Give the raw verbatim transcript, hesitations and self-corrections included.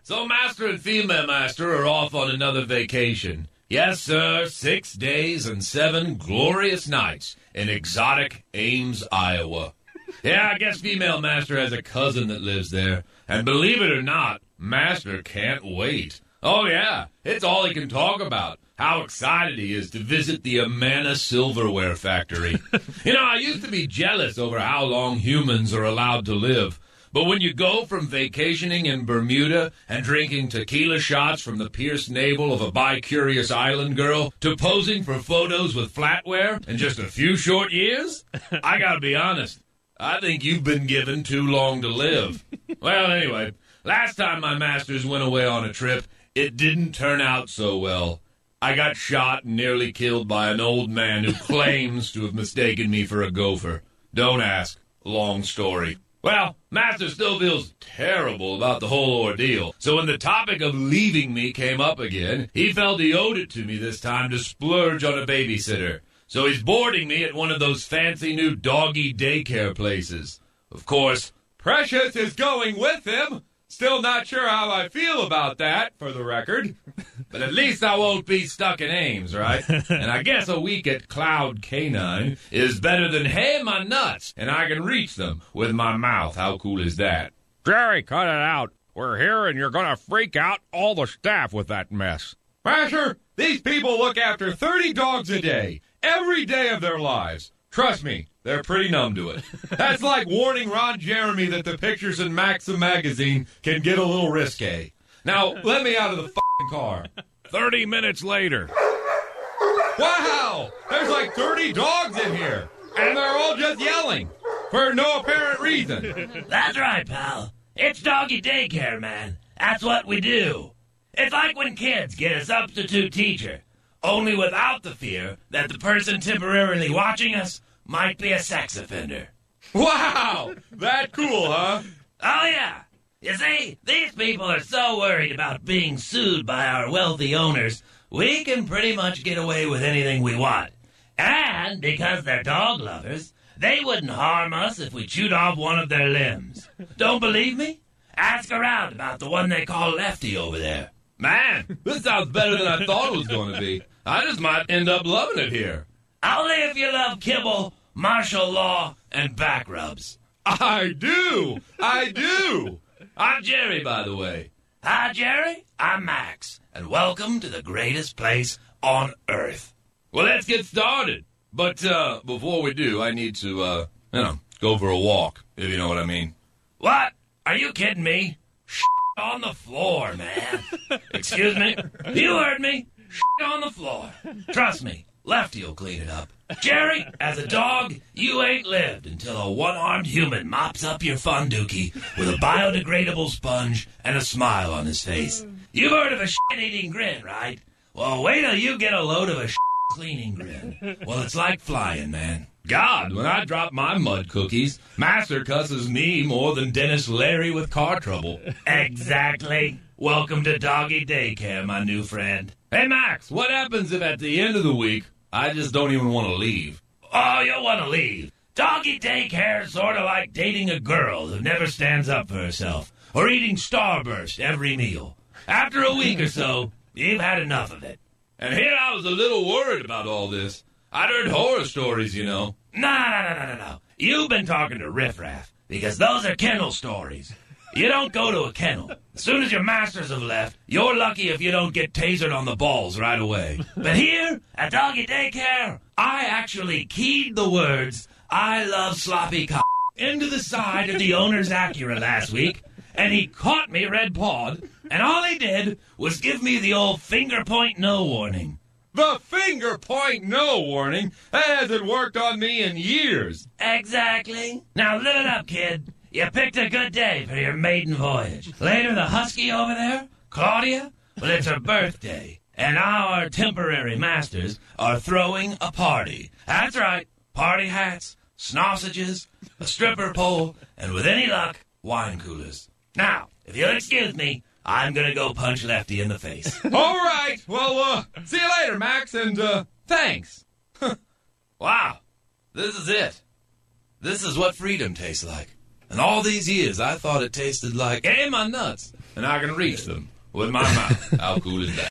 So Master and Female Master are off on another vacation. Yes, sir, six days and seven glorious nights in exotic Ames, Iowa. Yeah, I guess Female Master has a cousin that lives there. And believe it or not, Master can't wait. Oh, yeah, it's all he can talk about. How excited he is to visit the Amana Silverware Factory. You know, I used to be jealous over how long humans are allowed to live. But when you go from vacationing in Bermuda and drinking tequila shots from the pierced navel of a bi-curious island girl to posing for photos with flatware in just a few short years, I gotta be honest, I think you've been given too long to live. Well, anyway, last time my masters went away on a trip, it didn't turn out so well. I got shot and nearly killed by an old man who claims to have mistaken me for a gopher. Don't ask. Long story. Well, Master still feels terrible about the whole ordeal, so when the topic of leaving me came up again, he felt he owed it to me this time to splurge on a babysitter. So he's boarding me at one of those fancy new doggy daycare places. Of course, Precious is going with him. Still not sure how I feel about that, for the record. But at least I won't be stuck in Ames, right? And I guess a week at Cloud Canine is better than, hey, my nuts, and I can reach them with my mouth. How cool is that? Jerry, cut it out. We're here and you're going to freak out all the staff with that mess. Masher, these people look after thirty dogs a day, every day of their lives. Trust me, they're pretty numb to it. That's like warning Ron Jeremy that the pictures in Maxim magazine can get a little risque. Now, let me out of the f***ing car. Thirty minutes later. Wow! There's like thirty dogs in here, and they're all just yelling for no apparent reason. That's right, pal. It's doggy daycare, man. That's what we do. It's like when kids get a substitute teacher, only without the fear that the person temporarily watching us might be a sex offender. Wow! That cool, huh? Oh, yeah. You see, these people are so worried about being sued by our wealthy owners, we can pretty much get away with anything we want. And because they're dog lovers, they wouldn't harm us if we chewed off one of their limbs. Don't believe me? Ask around about the one they call Lefty over there. Man, this sounds better than I thought it was going to be. I just might end up loving it here. Only if you love kibble, martial law, and back rubs. I do! I do! I'm Jerry, by the way. Hi, Jerry. I'm Max, and welcome to the greatest place on Earth. Well, let's get started. But uh, before we do, I need to, uh, you know, go for a walk, if you know what I mean. What? Are you kidding me? Shit on the floor, man. Excuse me? You heard me. Shit on the floor. Trust me, Lefty will clean it up. Jerry, as a dog, you ain't lived until a one-armed human mops up your fondookie with a biodegradable sponge and a smile on his face. You've heard of a shit-eating grin, right? Well, wait till you get a load of a shit-cleaning grin. Well, it's like flying, man. God, when I drop my mud cookies, Master cusses me more than Dennis Leary with car trouble. Exactly. Welcome to doggy daycare, my new friend. Hey, Max, what happens if at the end of the week, I just don't even want to leave? Oh, you'll want to leave. Doggy daycare is sort of like dating a girl who never stands up for herself, or eating Starburst every meal. After a week or so, you've had enough of it. And here I was a little worried about all this. I'd heard horror stories, you know. No, no, no, no, no, no. You've been talking to Riff Raff, because those are kennel stories. You don't go to a kennel. As soon as your masters have left, you're lucky if you don't get tasered on the balls right away. But here, at Doggy Daycare, I actually keyed the words, I love sloppy c*** into the side of the owner's Acura last week, and he caught me red-pawed, and all he did was give me the old finger point no warning. The finger point no warning? That hasn't worked on me in years. Exactly. Now live it up, kid. You picked a good day for your maiden voyage. Later, the husky over there, Claudia, well, it's her birthday, and our temporary masters are throwing a party. That's right, party hats, sausages, a stripper pole, and with any luck, wine coolers. Now, if you'll excuse me, I'm gonna go punch Lefty in the face. All right. Well, uh, see you later, Max, and, uh, thanks. Wow. This is it. This is what freedom tastes like. And all these years, I thought it tasted like, hey, my nuts. And I can reach them with my mouth. How cool is that?